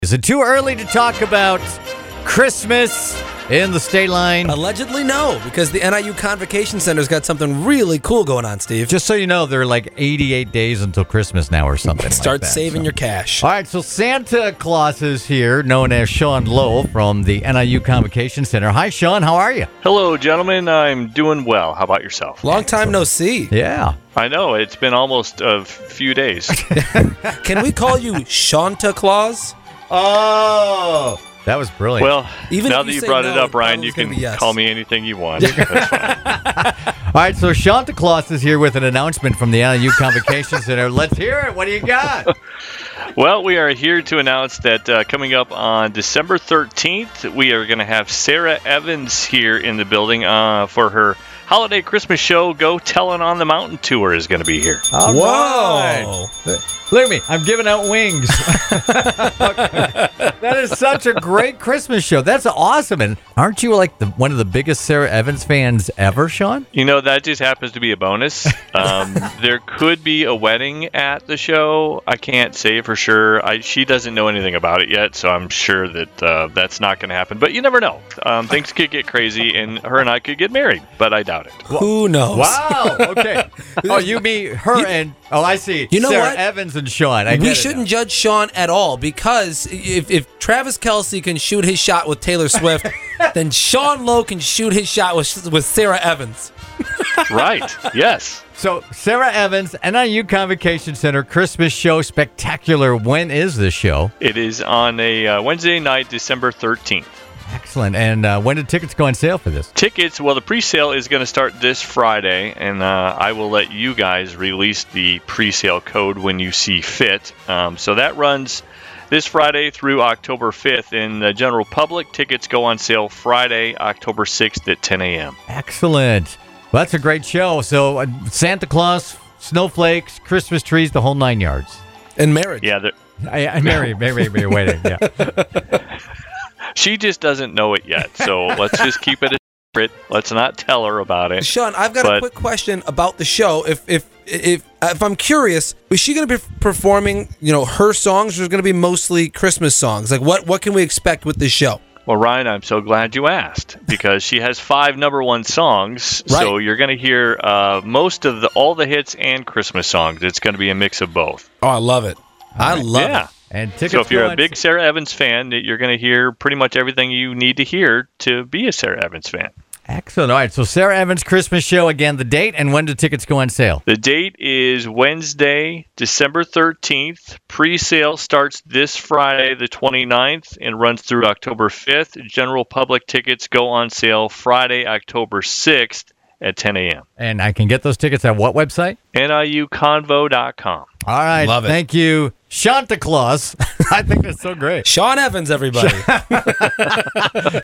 Is it too early to talk about Christmas in the state line? Allegedly, no, because the NIU Convocation Center's got something really cool going on, Steve. Just so you know, there are like 88 days until Christmas now or something. Start like that, saving your cash. All right, so Santa Claus is here, known as Sean Lowe from the NIU Convocation Center. Hi, Sean. How are you? Hello, gentlemen. I'm doing well. How about yourself? Long time no see. Yeah. I know. It's been almost a few days. Can we call you Shanta Claus? Oh, that was brilliant. Well, Even now if that you you say brought no, it up, it Ryan, probably you is gonna can be yes. call me anything you want. That's fine. All right, so Santa Claus is here with an announcement from the NIU Convocation Center. Let's hear it. What do you got? Well, we are here to announce that coming up on December 13th, we are going to have Sarah Evans here in the building for her holiday Christmas show. Go Tellin' on the Mountain tour is going to be here. All Whoa. right. Look at me. I'm giving out wings. That is such a great Christmas show. That's awesome. And aren't you like one of the biggest Sarah Evans fans ever, Sean? You know, that just happens to be a bonus. There could be a wedding at the show. I can't say for sure. She doesn't know anything about it yet, so I'm sure that that's not going to happen. But you never know. Things could get crazy, and her and I could get married, but I doubt it. Who knows? Wow. Okay. Oh, you mean her and... Oh, I see. You know Sarah what? Evans and Sean. We shouldn't judge Sean at all, because if Travis Kelce can shoot his shot with Taylor Swift, then Sean Lowe can shoot his shot with Sarah Evans. Right. Yes. So, Sarah Evans, NIU Convocation Center, Christmas show, spectacular. When is this show? It is on a Wednesday night, December 13th. Excellent. And when did tickets go on sale for this? Tickets, well, the pre-sale is going to start this Friday, and I will let you guys release the pre-sale code when you see fit. So that runs this Friday through October 5th. In the general public, tickets go on sale Friday, October 6th at 10 a.m. Excellent. Well, that's a great show. So, Santa Claus, snowflakes, Christmas trees, the whole 9 yards. And marriage. Yeah, Mary, waiting. Yeah. she just doesn't know it yet, so let's just keep it a secret. Let's not tell her about it. Sean, I've got a quick question about the show. If I'm curious, is she going to be performing, her songs, or is it going to be mostly Christmas songs? Like, what can we expect with this show? Well, Ryan, I'm so glad you asked, because she has 5 number one songs, Right. So you're going to hear most of all the hits and Christmas songs. It's going to be a mix of both. Oh, I love it. I love Yeah. it. And tickets So if you're go a on big Sarah Evans fan, you're going to hear pretty much everything you need to hear to be a Sarah Evans fan. Excellent. All right. So, Sarah Evans Christmas show, again, the date, and when do tickets go on sale? The date is Wednesday, December 13th. Pre-sale starts this Friday, the 29th, and runs through October 5th. General public tickets go on sale Friday, October 6th at 10 a.m. And I can get those tickets at what website? NIUconvo.com. All right. Love it. Thank you, Santa Claus. I think that's so great. Sean Evans, everybody.